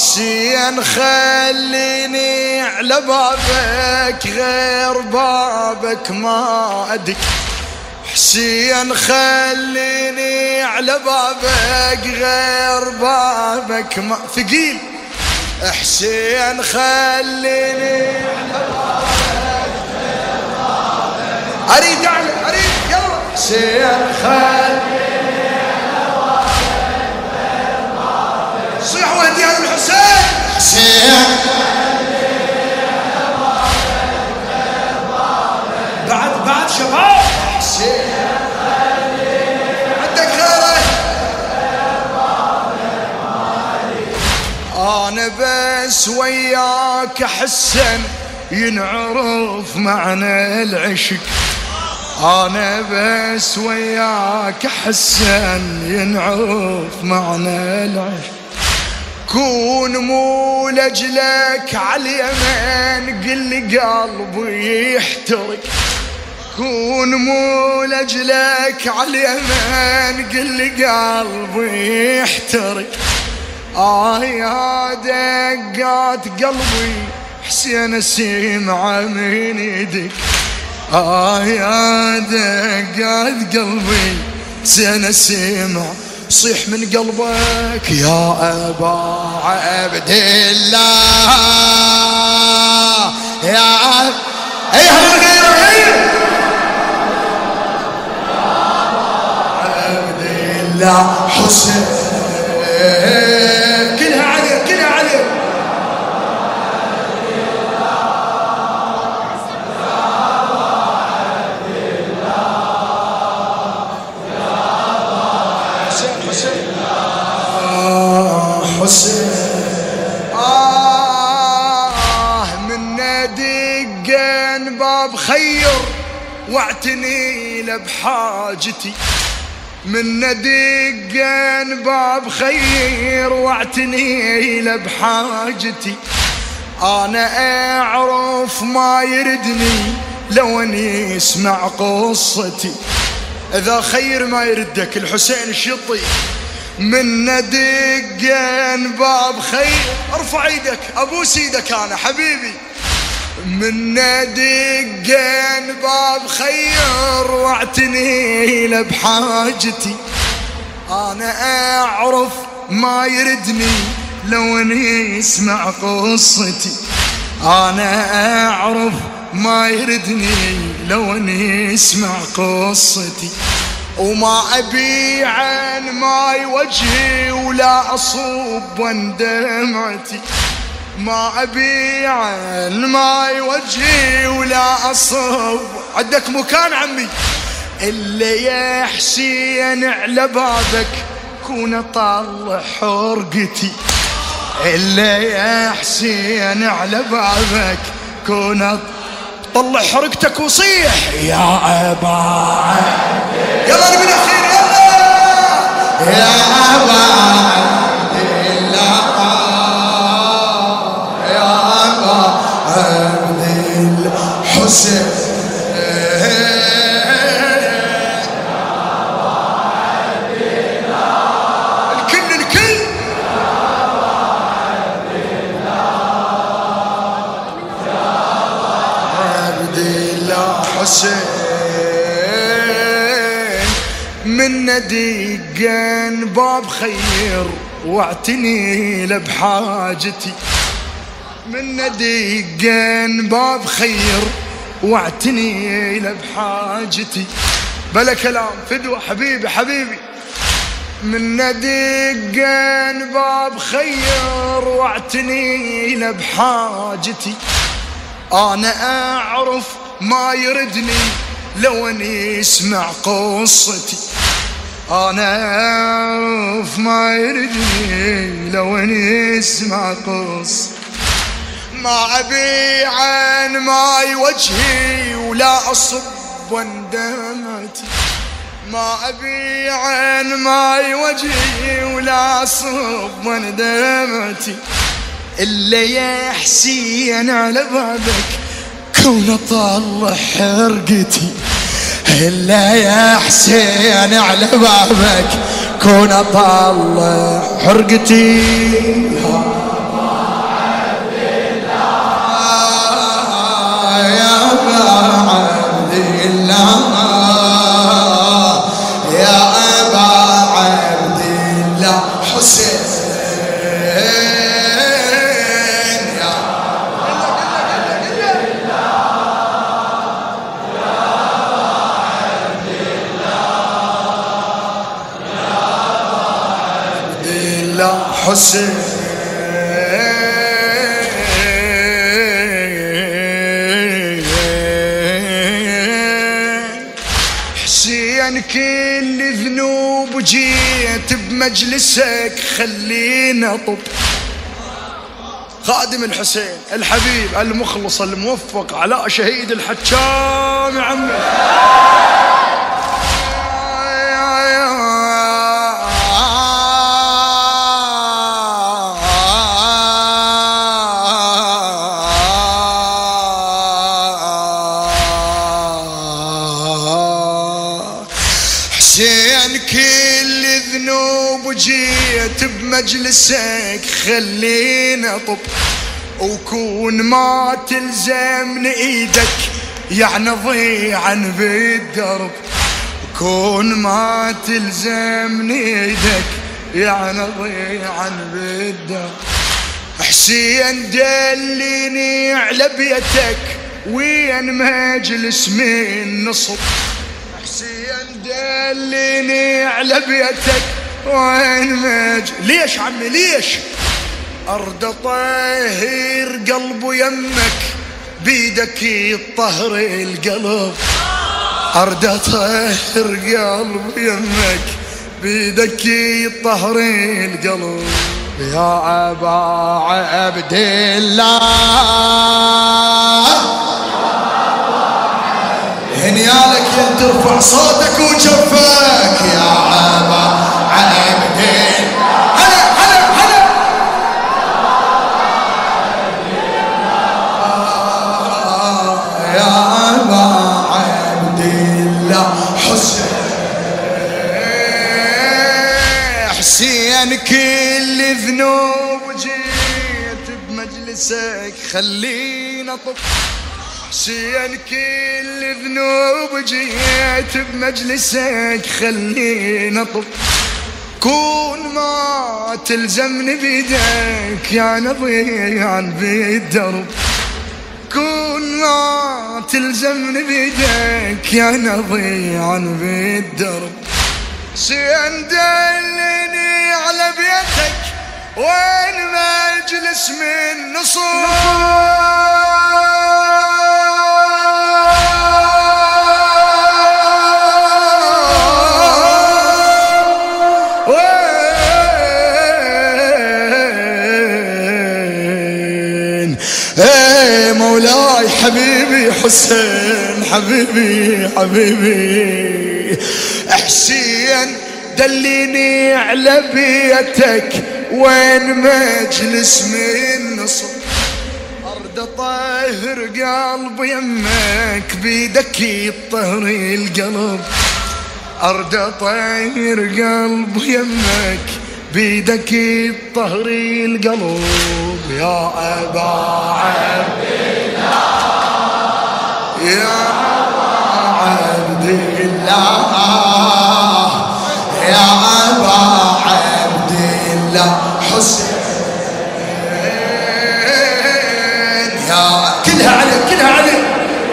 حسين خليني على بابك، غير بابك ما أدق. حسين خليني على بابك، غير بابك ما ثقيل. حسين خليني على بابك، غير بابك أريد أعلم، أريد يلا. حسين خليني على بابك، غير بابك صيح وهدي هذا الحسين. حسين خليني على بابك، غير بابك بعد شباب. حسين عندك غيره. أنا بس وياك حسن ينعرف معنى العشق. أنا بس وياك حسن ينعرف معنى العشق. كون مو لأجلك عاليمين قل لي قلبي يحترق. كون مو لأجلك عاليمين قل لي قلبي يحترق. يا دقات قلبي حسين اسمع من يدك. يا دقات قلبي حسين اسمع صيح من قلبك يا أبا عبد الله. يا أيها الغير عبد الله حسين كلها عليه كلها عليه. حسين من دقن باب خير واعتني له بحاجتي. من دقن باب خير واعتني له بحاجتي. انا اعرف ما يردني لو اني اسمع قصتي. اذا خير ما يردك الحسين الشطي. من دقن باب خير ارفع ايدك ابوس ايدك انا حبيبي. من دقن باب خير واعتني له بحاجتي. انا اعرف ما يردني لو اني اسمع قصتي. انا اعرف ما يردني لو اني اسمع قصتي. وما أبي عن ماي وجهي ولا أصب دمعتي. ما أبي عن ماي وجهي ولا أصب. عندك مكان عمي إلا يا حسين على بابك كون أطلع حرقتي. إلا يا حسين على بابك كون طلع حرقتك وصيح يا أبا. يلا نبي الأخير يلا يا أبا الله. يا أبا عبد الحسين. الكل الكل عبد الله حسين. من دقن باب خير واعتني له بحاجتي. من دقن باب خير واعتني له بحاجتي. بلا كلام فدوة حبيبي حبيبي. من دقن باب خير واعتني له بحاجتي. انا اعرف ما يردني لو اني اسمع قصتي. انا اعرف ما يردني لو اني اسمع قصتي. ما ابي عن ماي وجهي ولا اصب دمعتي. ما ابي عن ماي وجهي ولا اصب دمعتي. الا يا حسين على بابك كون اطلع حرقتي. إلا يا حسين على بابك كون أطلع حرقتي. عبد الله يا أبا عبد الله حسين يا عبد الله حسين كل ذنوب جيت بمجلسك خلينا طب. خادم الحسين الحبيب المخلص الموفق علاء شهيد الحجام يا عمي. حسين كل ذنوب جيت بمجلسك خلينا طب. وكون ما تلزمني ايدك يعني ضيعا بالدرب. كون ما تلزمني ايدك يعني ضيعا بالدرب. حسين دليني على بيتك وين مجلس من نصب. حسين دليني على بيتك وين ليش عمي ليش؟ أرد طهر قلبه يمك بيدك يطهر القلب. أرد طهر قلبه يمك بيدك يطهر القلب. يا أبا عبد الله هنيالك يا ترفع صوتك وجفك يا أبا عبد هلا هلا هلا يا أبا عبد الله حسين. حسين كل ذنوب جيت بمجلسك خلينا طب. حسين كل ذنوب جيت بمجلسك خلينا طب. كون ما تلزمني بيدك يا نضيعا بالدرب. كون ما تلزمني بيدك يا نضيعا بالدرب. حسين دلني على بيتك وين مجلس من نصور. مولاي حبيبي حسين حبيبي حبيبي. حسين دليني على بيتك وين مجلس من نصب. أرد طهر قلب يمك بيدك يطهر القلب. أرد طهر قلب يمك بيدك يطهر القلب. يا أبا عبد الله يا أبا عبد الله يا أبا عبد الله حسين. يا كلها عليك كلها عليك.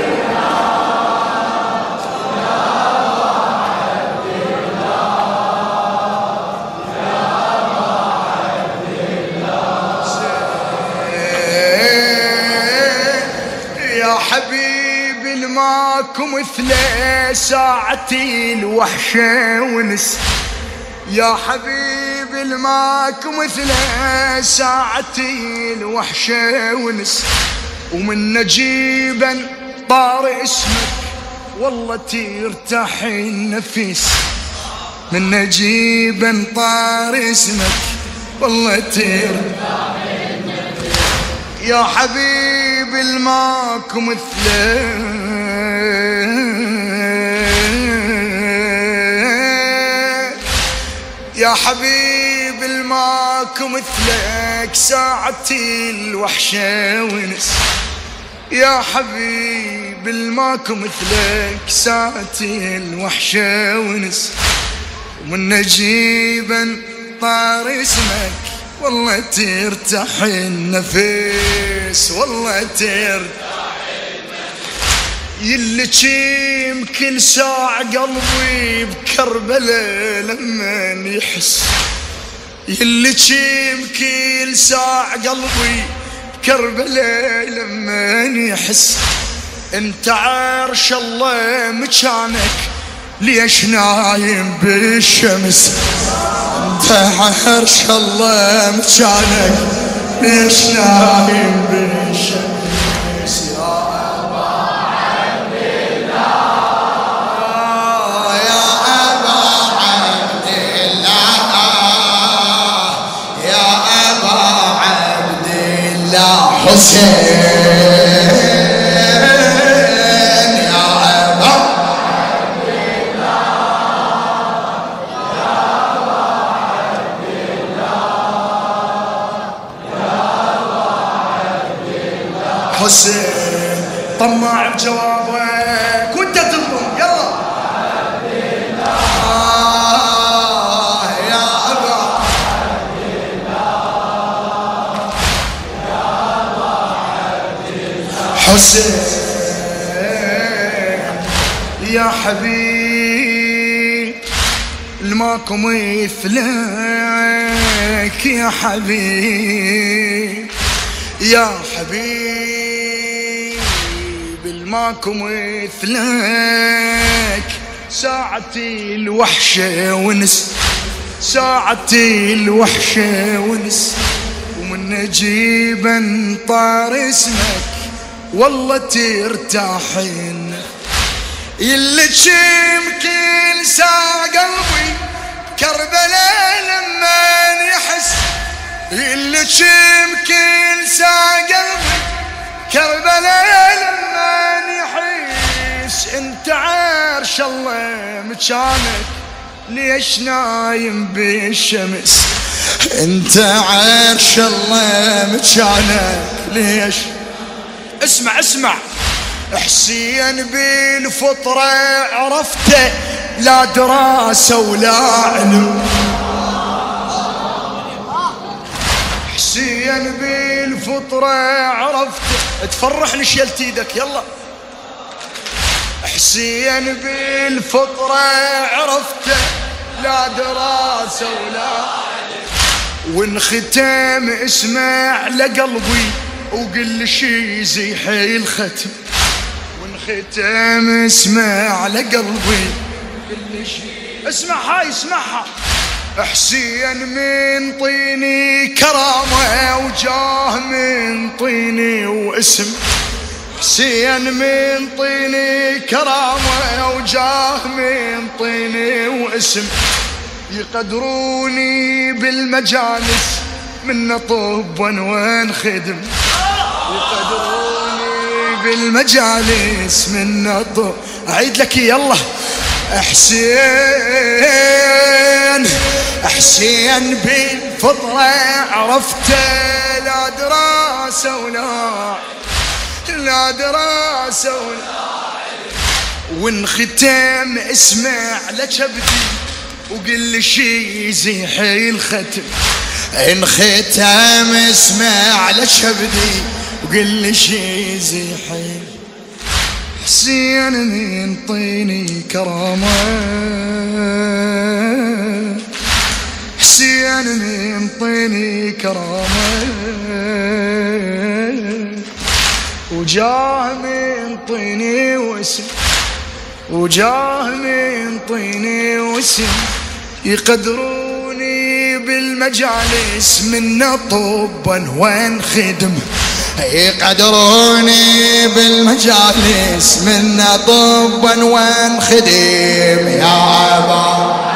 حبيبي الماكو مثله ساعتي الوحشة ونس. يا حبيبي الماكو مثله ساعتي الوحشة ونس. ومن نجيبا طار اسمك والله ترتاح النفس. من نجيبا طار اسمك والله ترتاح النفس. يا حبيبي الماكو مثله يا حبيبي الماكو مثلك ساعتي الوحشة ونس. يا حبيب الماكو مثلك ساعتي الوحشة ونس، ومن نجيبا طار اسمك والله ترتاح النفس، والله ترتاح النفس. يلي كل ساعة قلبي بكربلة لما يحس، يلي كل ساعة قلبي بكربلة لما يحس. انت عرش الله مكانك ليش نايم بالشمس، انت عرش الله مكانك ليش نايم بالشمس. يا أبا عبد الله، يا أبا عبد الله، يا أبا عبد الله حسين، حسين طماع بجوابك وانت تضم. يلا يا أبا عبد الله، يا أبا عبد الله حسين، يا حبيب الماكو مثلك، يا حبيب يا حبيب الماكو مثلك ساعتي الوحشة ونس، ساعتي الوحشة ونس، ومن نجيبا طار اسمك والله ترتاح النفس. يلي كل ساعة قلبي كربلاء لما يحس، اللي كل ساعة قلبي كربلاء لما يحس. انت عرش الله مكانك ليش نايم بالشمس، انت عرش الله مكانك ليش. اسمع اسمع، حسين بالفطرة عرفته لا دراسة ولا علم، حسين بالفطرة عرفت. تفرحني شيلت ايدك يلا. حسين بالفطرة عرفت لا دراسة ولا علم، وانختم اسمع لقلبي وقل شي زي حي الختم، وانختم اسمع لقلبي وقل شي. اسمع هاي اسمعها. حسين من طيني كرامة وجاه من طيني واسم، حسين من طيني كرامة وجاه من طيني واسم. يقدروني بالمجالس من طبا وانخدم، يقدروني بالمجالس من طب. أعيد لك يلا. حسين بالفطرة عرفته لا دراسة لا دراسة وانختم اسمع لكبدي وقل شي زي حي الختم، انختم اسمع لكبدي وقل شي زي حي. حسين من طيني كرامة، حسين من طيني كرامة وجاه من طيني واسم، وجاه من طيني واسم. يقدروني بالمجالس من طبا وانخدم، يقدروني بالمجالس من طبا وانخدم. يا أبا